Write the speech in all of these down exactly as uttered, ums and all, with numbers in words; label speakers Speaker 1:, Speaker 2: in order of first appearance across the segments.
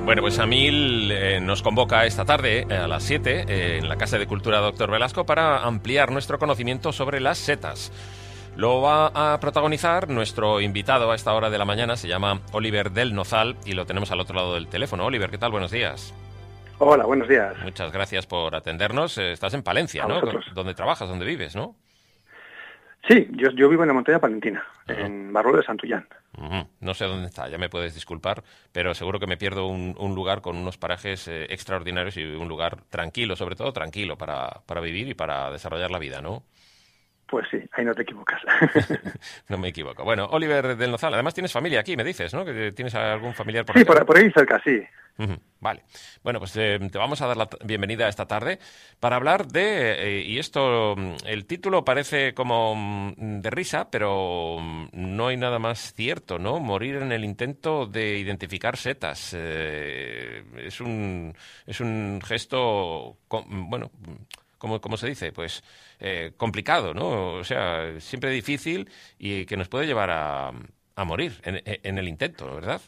Speaker 1: Bueno, pues Amil eh, nos convoca esta tarde eh, a las siete eh, en la Casa de Cultura Doctor Velasco para ampliar nuestro conocimiento sobre las setas. Lo va a protagonizar nuestro invitado a esta hora de la mañana, se llama Oliver del Nozal y lo tenemos al otro lado del teléfono. Oliver, ¿qué tal? Buenos días.
Speaker 2: Hola, buenos días.
Speaker 1: Muchas gracias por atendernos. Eh, Estás en Palencia,
Speaker 2: A
Speaker 1: ¿no?
Speaker 2: vosotros.
Speaker 1: Donde trabajas, donde vives, ¿no?
Speaker 2: Sí, yo, yo vivo en la montaña palentina,
Speaker 1: Ajá.
Speaker 2: en Barruelo de Santullán.
Speaker 1: Uh-huh. No sé dónde está, ya me puedes disculpar, pero seguro que me pierdo un, un lugar con unos parajes eh, extraordinarios y un lugar tranquilo, sobre todo tranquilo para, para vivir y para desarrollar la vida, ¿no?
Speaker 2: Pues sí, ahí no te equivocas.
Speaker 1: No me equivoco. Bueno, Oliver del Nozal, además tienes familia aquí, me dices, ¿no? Que tienes algún familiar por
Speaker 2: Sí,
Speaker 1: aquí.
Speaker 2: por, por ahí cerca, sí.
Speaker 1: Uh-huh. Vale. Bueno, pues eh, te vamos a dar la t- bienvenida esta tarde para hablar de, eh, y esto, mm, el título parece como mm, de risa, pero mm, no hay nada más cierto, ¿no? Morir en el intento de identificar setas. Eh, es un, es un gesto, com- bueno, ¿cómo, cómo se dice? Pues eh, complicado, ¿no? O sea, siempre difícil y que nos puede llevar a, a morir en, en el intento, ¿verdad?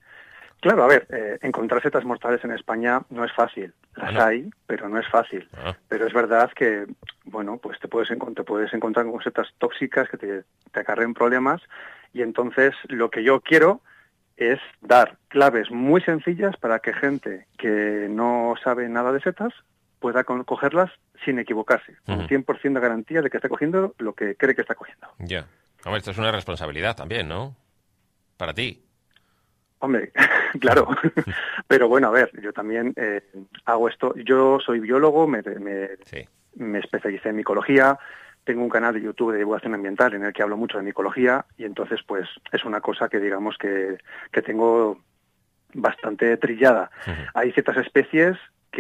Speaker 2: Claro, a ver, eh, encontrar setas mortales en España no es fácil. Las
Speaker 1: Ah, no.
Speaker 2: hay, pero no es fácil.
Speaker 1: Ah.
Speaker 2: Pero es verdad que, bueno, pues te puedes, encont- te puedes encontrar con setas tóxicas que te, te acarreen problemas y entonces lo que yo quiero es dar claves muy sencillas para que gente que no sabe nada de setas pueda con- cogerlas sin equivocarse, con
Speaker 1: Ujú.
Speaker 2: cien por ciento de garantía de que está cogiendo lo que cree que está cogiendo.
Speaker 1: Ya. Hombre, esto es una responsabilidad también, ¿no? Para ti.
Speaker 2: Hombre, claro, pero bueno, a ver, yo también eh, hago esto, yo soy biólogo, me, me,
Speaker 1: Sí.
Speaker 2: me especialicé en micología, tengo un canal de YouTube de divulgación ambiental en el que hablo mucho de micología y entonces pues es una cosa que digamos que, que tengo bastante trillada.
Speaker 1: Ujú.
Speaker 2: Hay ciertas especies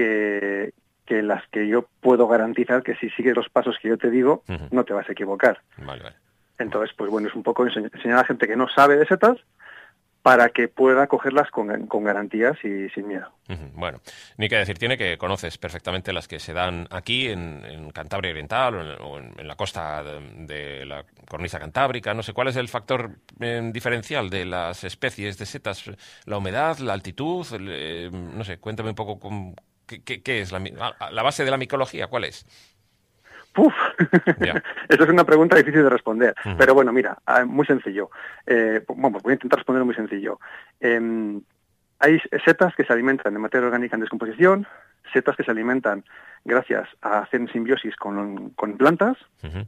Speaker 2: que, que las que yo puedo garantizar que si sigues los pasos que yo te digo,
Speaker 1: Ujú.
Speaker 2: no te vas a equivocar.
Speaker 1: Vale, vale.
Speaker 2: Entonces, pues bueno, es un poco enseñ- enseñar a la gente que no sabe de setas para que pueda cogerlas con, con garantías y sin miedo.
Speaker 1: Ujú. Bueno, ni que decir tiene que conoces perfectamente las que se dan aquí en, en Cantabria Oriental o en, o en- en la costa de, de la cornisa cantábrica. No sé cuál es el factor eh, diferencial de las especies de setas. La humedad, la altitud, el, eh, no sé, cuéntame un poco con, qué, qué- qué es la, mi- ah, la base de la micología, ¿cuál es?
Speaker 2: ¡Puf!
Speaker 1: Ya.
Speaker 2: Esa es una pregunta difícil de responder.
Speaker 1: Ujú.
Speaker 2: Pero bueno, mira, ah, muy sencillo. Eh, bueno, voy a intentar responder muy sencillo. Eh, hay setas que se alimentan de materia orgánica en descomposición, setas que se alimentan gracias a hacer simbiosis con, con plantas,
Speaker 1: Ujú.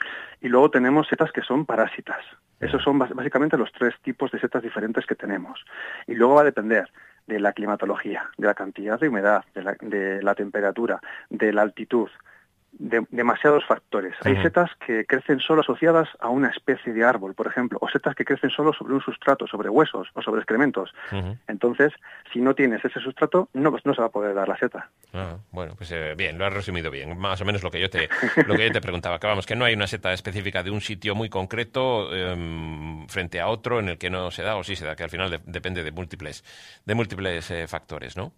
Speaker 2: y luego tenemos setas que son parásitas. Esos
Speaker 1: Ujú.
Speaker 2: son bas- básicamente los tres tipos de setas diferentes que tenemos. Y luego va a depender de la climatología, de la cantidad de humedad, de la, de la temperatura, de la altitud, de demasiados factores. Hay
Speaker 1: Ujú.
Speaker 2: setas que crecen solo asociadas a una especie de árbol, por ejemplo, o setas que crecen solo sobre un sustrato, sobre huesos o sobre excrementos.
Speaker 1: Ujú.
Speaker 2: Entonces, si no tienes ese sustrato, no, no se va a poder dar la seta.
Speaker 1: Ah, bueno, pues eh, bien, lo has resumido bien. Más o menos lo que yo te, lo que yo te preguntaba. Que vamos, que no hay una seta específica de un sitio muy concreto em, frente a otro en el que no se da o sí se da, que al final de- depende de múltiples, de múltiples eh, factores, ¿no?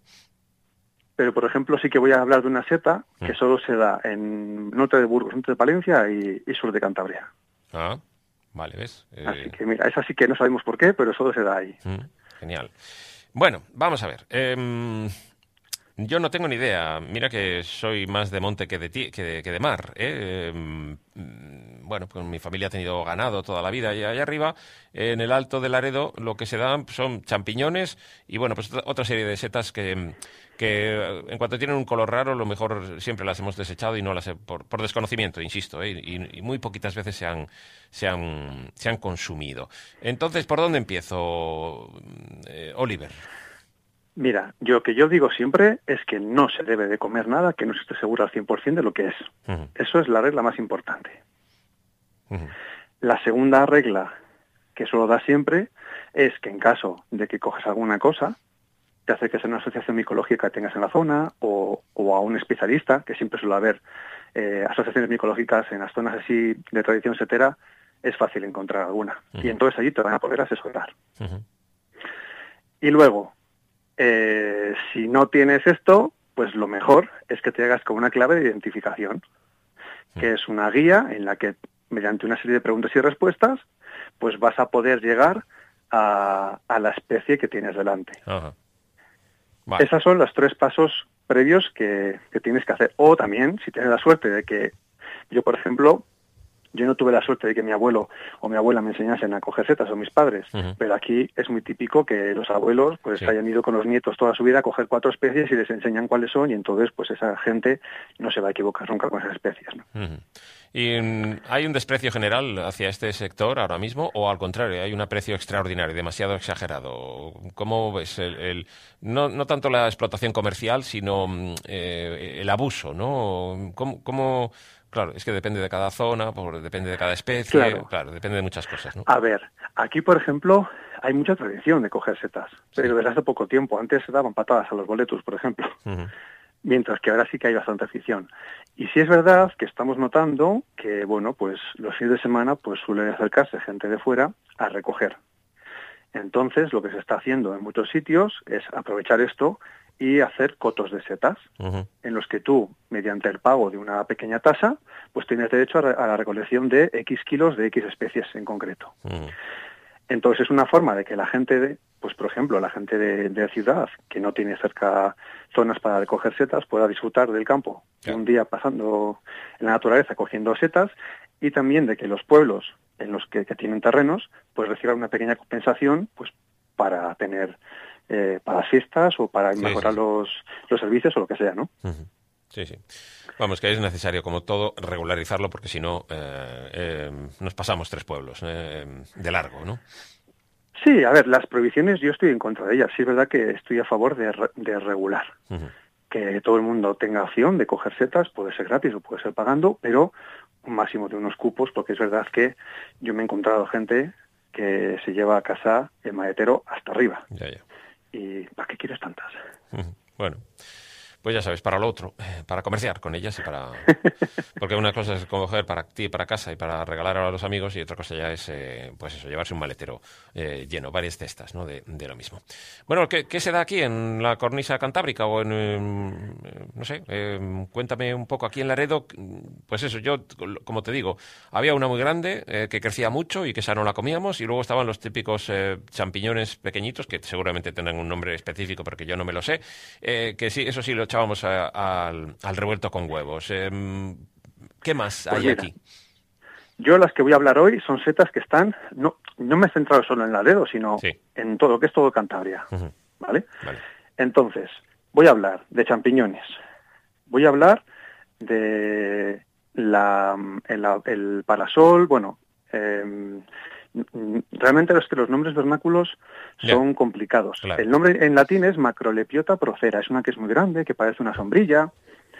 Speaker 2: Pero, por ejemplo, sí que voy a hablar de una seta que
Speaker 1: Mm.
Speaker 2: solo se da en norte de Burgos, norte de Palencia y, y sur de Cantabria.
Speaker 1: Ah, vale, ¿ves?
Speaker 2: Así
Speaker 1: Eh,
Speaker 2: que, mira, esa sí que no sabemos por qué, pero solo se da ahí.
Speaker 1: mm, genial. Bueno, vamos a ver. Em, yo no tengo ni idea. Mira que soy más de monte que de, ti- que de, que de mar. ¿eh? Em, mm, bueno, pues mi familia ha tenido ganado toda la vida y allá arriba, en el Alto del Laredo, lo que se dan son champiñones y, bueno, pues otra otra serie de setas que, que eh, en cuanto tienen un color raro, lo mejor siempre las hemos desechado y no las he- por, por desconocimiento, insisto, ¿eh? y, y muy poquitas veces se han, se han, se han consumido. Entonces, ¿por dónde empiezo, eh, Oliver?
Speaker 2: Mira, yo que yo digo siempre es que no se debe de comer nada que no se esté seguro al cien por ciento de lo que es.
Speaker 1: Ujú,
Speaker 2: Eso es la regla más importante.
Speaker 1: ujú,
Speaker 2: La segunda regla que suelo dar siempre es que en caso de que coges alguna cosa, te acerques a una asociación micológica que tengas en la zona o, o a un especialista, que siempre suele haber eh, asociaciones micológicas en las zonas así de tradición setera, es fácil encontrar alguna.
Speaker 1: Ujú.
Speaker 2: Y entonces allí te van a poder asesorar.
Speaker 1: ujú.
Speaker 2: Y luego, eh, si no tienes esto, pues lo mejor es que te hagas con una clave de identificación, que es una guía en la que, mediante una serie de preguntas y respuestas, pues vas a poder llegar a, a la especie que tienes delante.
Speaker 1: Ajá. Vale.
Speaker 2: Esos son los tres pasos previos que, que tienes que hacer. O también, si tienes la suerte de que yo, por ejemplo, yo no tuve la suerte de que mi abuelo o mi abuela me enseñasen a coger setas, o mis padres,
Speaker 1: Uh-huh.
Speaker 2: pero aquí es muy típico que los abuelos pues
Speaker 1: Sí.
Speaker 2: hayan ido con los nietos toda su vida a coger cuatro especies y les enseñan cuáles son, y entonces pues esa gente no se va a equivocar nunca con esas especies, ¿no?
Speaker 1: Uh-huh. ¿Y mm, hay un desprecio general hacia este sector ahora mismo o al contrario, hay un aprecio extraordinario, demasiado exagerado? ¿Cómo ves el, el- no, no tanto la explotación comercial, sino mm, eh, el abuso, ¿no? ¿Cómo, cómo- Claro, es que depende de cada zona, por- depende de cada especie,
Speaker 2: Claro.
Speaker 1: claro, depende de muchas cosas, ¿no?
Speaker 2: A ver, aquí por ejemplo hay mucha tradición de coger setas, pero
Speaker 1: Sí.
Speaker 2: desde hace poco tiempo. Antes se daban patadas a los boletus, por ejemplo.
Speaker 1: Ujú.
Speaker 2: Mientras que ahora sí que hay bastante afición. Y sí es verdad que estamos notando que, bueno, pues los fines de semana pues suele acercarse gente de fuera a recoger. Entonces, lo que se está haciendo en muchos sitios es aprovechar esto y hacer cotos de setas,
Speaker 1: Ujú.
Speaker 2: en los que tú, mediante el pago de una pequeña tasa, pues tienes derecho a, re- a la recolección de X kilos de X especies en concreto.
Speaker 1: Ujú.
Speaker 2: Entonces es una forma de que la gente, de, pues por ejemplo, la gente de, de ciudad, que no tiene cerca zonas para recoger setas, pueda disfrutar del campo,
Speaker 1: Claro.
Speaker 2: un día pasando en la naturaleza cogiendo setas, y también de que los pueblos en los que, que tienen terrenos, pues reciban una pequeña compensación, pues para tener, eh, para las fiestas o para
Speaker 1: Sí,
Speaker 2: mejorar
Speaker 1: sí, sí.
Speaker 2: Los, los servicios o lo que sea, ¿no?
Speaker 1: Ujú. Sí, sí. Vamos, que es necesario, como todo, regularizarlo, porque si no, eh, eh, nos pasamos tres pueblos eh, de largo, ¿no?
Speaker 2: Sí, a ver, las prohibiciones yo estoy en contra de ellas. Sí es verdad que estoy a favor de, re- de regular.
Speaker 1: Ujú.
Speaker 2: Que todo el mundo tenga opción de coger setas, puede ser gratis o puede ser pagando, pero un máximo de unos cupos, porque es verdad que yo me he encontrado gente que se lleva a casa el maletero hasta arriba.
Speaker 1: Ya, ya.
Speaker 2: ¿Y para qué quieres tantas?
Speaker 1: Ujú. Bueno, pues ya sabes, para lo otro, eh, para comerciar con ellas y para... Porque una cosa es coger para ti, para casa y para regalar a los amigos, y otra cosa ya es, eh, pues eso, llevarse un maletero eh, lleno, varias cestas, ¿no? De, de lo mismo. Bueno, ¿qué, qué se da aquí en la cornisa cantábrica o en, eh, no sé, eh, cuéntame un poco aquí en Laredo? Pues eso, yo, como te digo, había una muy grande eh, que crecía mucho y que esa no la comíamos, y luego estaban los típicos eh, champiñones pequeñitos, que seguramente tendrán un nombre específico, pero que yo no me lo sé, eh, que sí, eso sí lo echábamos a- al, al revuelto con huevos. Eh, ¿Qué más
Speaker 2: Pues
Speaker 1: hay
Speaker 2: mira,
Speaker 1: aquí?
Speaker 2: yo las que voy a hablar hoy son setas que están, no, no me he centrado solo en Laredo, sino
Speaker 1: Sí.
Speaker 2: en todo, que es todo Cantabria,
Speaker 1: Ujú.
Speaker 2: ¿vale?
Speaker 1: Vale.
Speaker 2: Entonces, voy a hablar de champiñones, voy a hablar de la, el, el parasol, bueno, eh, realmente es que los nombres vernáculos son
Speaker 1: Ya,
Speaker 2: complicados.
Speaker 1: claro.
Speaker 2: El nombre en latín es Macrolepiota procera, es una que es muy grande, que parece una sombrilla,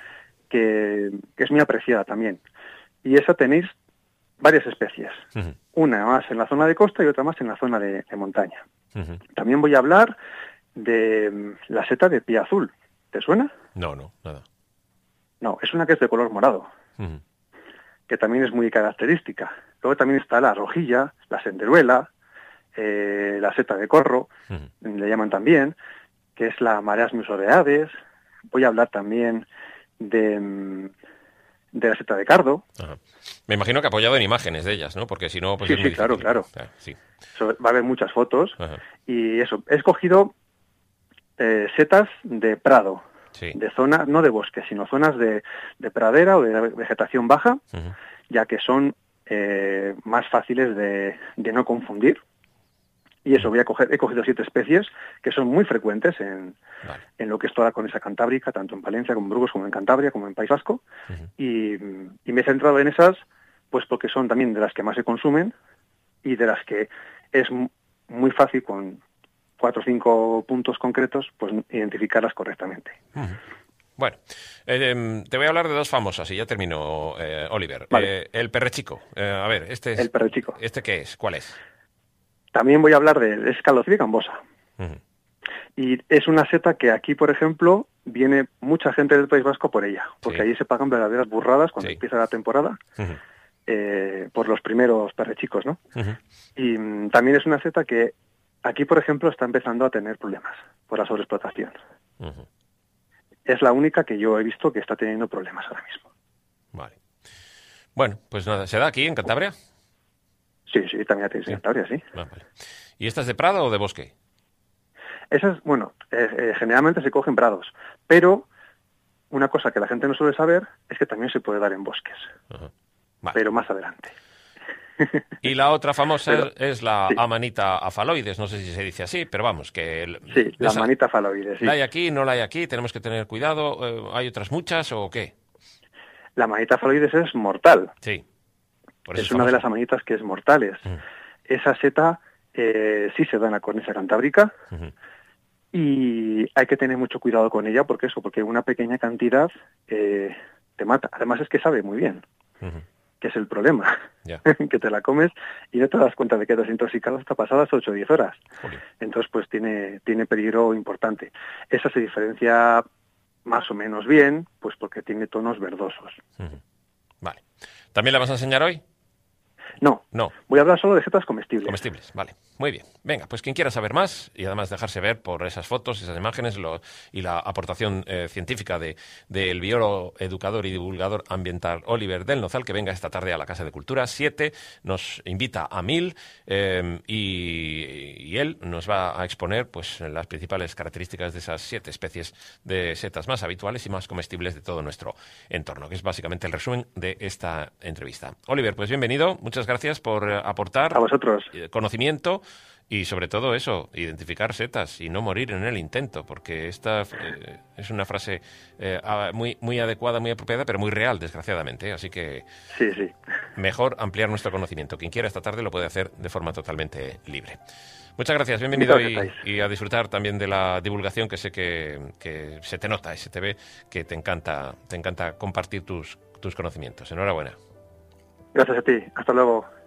Speaker 2: que, que es muy apreciada también. Y esa tenéis varias especies,
Speaker 1: Ujú.
Speaker 2: una más en la zona de costa y otra más en la zona de, de montaña.
Speaker 1: Ujú.
Speaker 2: También voy a hablar de mm, la seta de pie azul. ¿Te suena?
Speaker 1: No, no, nada.
Speaker 2: No, es una que es de color morado,
Speaker 1: Ujú.
Speaker 2: que también es muy característica. Luego también está la rojilla, la senderuela, eh, la seta de corro,
Speaker 1: Ujú.
Speaker 2: le llaman también, que es la Marasmius oreades. Voy a hablar también de, mm, de la seta de cardo.
Speaker 1: Ajá. Me imagino que apoyado en imágenes de ellas, ¿no? Porque si no, pues
Speaker 2: Sí,
Speaker 1: es muy
Speaker 2: sí, claro,
Speaker 1: difícil.
Speaker 2: claro.
Speaker 1: Ah, sí.
Speaker 2: So- va a haber muchas fotos.
Speaker 1: Ajá.
Speaker 2: Y eso, he escogido eh, setas de prado,
Speaker 1: Sí.
Speaker 2: de zonas, no de bosque, sino zonas de, de pradera o de vegetación baja,
Speaker 1: Ujú.
Speaker 2: ya que son eh, más fáciles de, de no confundir. Y eso, voy a coger, he cogido siete especies que son muy frecuentes en,
Speaker 1: Vale.
Speaker 2: en lo que es toda la cornisa cantábrica, tanto en Palencia como en Burgos, como en Cantabria, como en País Vasco.
Speaker 1: Ujú.
Speaker 2: Y, y me he centrado en esas, pues porque son también de las que más se consumen y de las que es m- muy fácil con cuatro o cinco puntos concretos, pues identificarlas correctamente.
Speaker 1: Ujú. Bueno, eh, em, te voy a hablar de dos famosas y ya termino, eh, Oliver.
Speaker 2: Vale.
Speaker 1: Eh, el perrechico. Eh, a ver, este es...
Speaker 2: El perrechico.
Speaker 1: ¿Este qué es? ¿Cuál es?
Speaker 2: También voy a hablar de Escalocida cambosa.
Speaker 1: Ujú.
Speaker 2: Y es una seta que aquí, por ejemplo, viene mucha gente del País Vasco por ella, porque
Speaker 1: Sí.
Speaker 2: allí se pagan verdaderas burradas cuando
Speaker 1: Sí.
Speaker 2: empieza la temporada,
Speaker 1: Ujú.
Speaker 2: eh, por los primeros perrechicos, ¿no?
Speaker 1: Ujú.
Speaker 2: Y mm, también es una seta que aquí, por ejemplo, está empezando a tener problemas por la sobreexplotación.
Speaker 1: Ujú.
Speaker 2: Es la única que yo he visto que está teniendo problemas ahora mismo.
Speaker 1: Vale. Bueno, pues nada, ¿se da aquí en Cantabria?
Speaker 2: Sí, sí, también la tenéis en
Speaker 1: Sí.
Speaker 2: Cantabria, sí.
Speaker 1: Ah, vale. ¿Y esta es de prado o de bosque?
Speaker 2: Esas, bueno, eh, eh, generalmente se cogen prados, pero una cosa que la gente no suele saber es que también se puede dar en bosques,
Speaker 1: Ajá. Vale.
Speaker 2: pero más adelante.
Speaker 1: Y la otra famosa
Speaker 2: Pero,
Speaker 1: es la
Speaker 2: sí.
Speaker 1: Amanita afaloides, no sé si se dice así, pero vamos, que... el-
Speaker 2: Sí, la
Speaker 1: esa-
Speaker 2: Amanita afaloides, sí.
Speaker 1: ¿La hay aquí, no la hay aquí? ¿Tenemos que tener cuidado? Eh, ¿Hay otras muchas o qué?
Speaker 2: La Amanita afaloides es mortal.
Speaker 1: Sí, por eso
Speaker 2: Es una de
Speaker 1: famosa.
Speaker 2: las amanitas que es mortales.
Speaker 1: Mm.
Speaker 2: Esa seta eh, sí se da en la cornisa cantábrica
Speaker 1: Ujú.
Speaker 2: y hay que tener mucho cuidado con ella porque eso, porque una pequeña cantidad eh, te mata. Además es que sabe muy bien,
Speaker 1: Ujú.
Speaker 2: que es el problema,
Speaker 1: Ya.
Speaker 2: que te la comes y no te das cuenta de que te has intoxicado hasta pasadas ocho o diez horas.
Speaker 1: Jolín.
Speaker 2: Entonces pues tiene, tiene peligro importante. Esa se diferencia más o menos bien, pues porque tiene tonos verdosos.
Speaker 1: Ujú. Vale. ¿También la vas a enseñar hoy?
Speaker 2: No,
Speaker 1: No.
Speaker 2: voy a hablar solo de setas comestibles.
Speaker 1: Comestibles, vale. Muy bien. Venga, pues quien quiera saber más y además dejarse ver por esas fotos, esas imágenes lo- y la aportación eh, científica de del biólogo, educador y divulgador ambiental Oliver Del Nozal, que venga esta tarde a la Casa de Cultura siete, nos invita a Mil eh, y, y él nos va a exponer pues las principales características de esas siete especies de setas más habituales y más comestibles de todo nuestro entorno, que es básicamente el resumen de esta entrevista. Oliver, pues bienvenido. Muchas gracias por eh, aportar
Speaker 2: A vosotros.
Speaker 1: eh, conocimiento y sobre todo eso, identificar setas y no morir en el intento, porque esta eh, es una frase eh, a- muy, muy adecuada, muy apropiada, pero muy real, desgraciadamente. ¿eh? Así que
Speaker 2: Sí, sí.
Speaker 1: mejor ampliar nuestro conocimiento. Quien quiera esta tarde lo puede hacer de forma totalmente libre. Muchas gracias, bienvenido
Speaker 2: Muchas
Speaker 1: y,
Speaker 2: gracias.
Speaker 1: y a disfrutar también de la divulgación que sé que, que se te nota y se te ve que te encanta, te encanta compartir tus, tus conocimientos. Enhorabuena.
Speaker 2: Gracias a ti. Hasta luego.